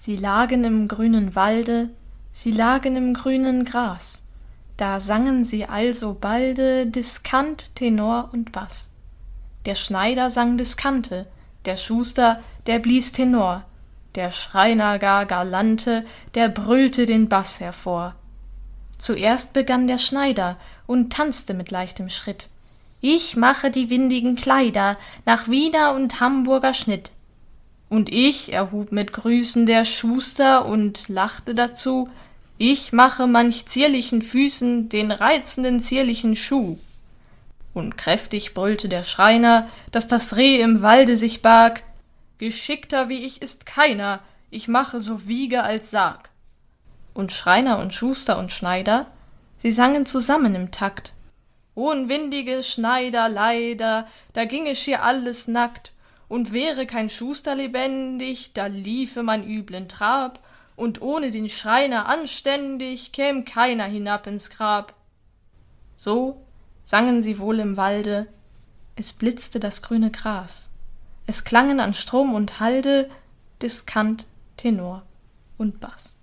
Sie lagen im grünen Walde, sie lagen im grünen Gras, da sangen sie alsobalde Diskant, Tenor und Bass. Der Schneider sang Diskante, der Schuster, der blies Tenor, der Schreiner gar galante, der brüllte den Bass hervor. Zuerst begann der Schneider und tanzte mit leichtem Schritt. Ich mache die windigen Kleider nach Wiener und Hamburger Schnitt. Und ich, erhub mit Grüßen der Schuster und lachte dazu, ich mache manch zierlichen Füßen den reizenden zierlichen Schuh. Und kräftig brüllte der Schreiner, daß das Reh im Walde sich barg, geschickter wie ich ist keiner, ich mache so Wiege als Sarg. Und Schreiner und Schuster und Schneider, sie sangen zusammen im Takt. Unwindige Schneider, leider, da ginge schier alles nackt, und wäre kein Schuster lebendig, da liefe man üblen Trab, und ohne den Schreiner anständig käm keiner hinab ins Grab. So sangen sie wohl im Walde, es blitzte das grüne Gras, es klangen an Strom und Halde Diskant, Tenor und Bass.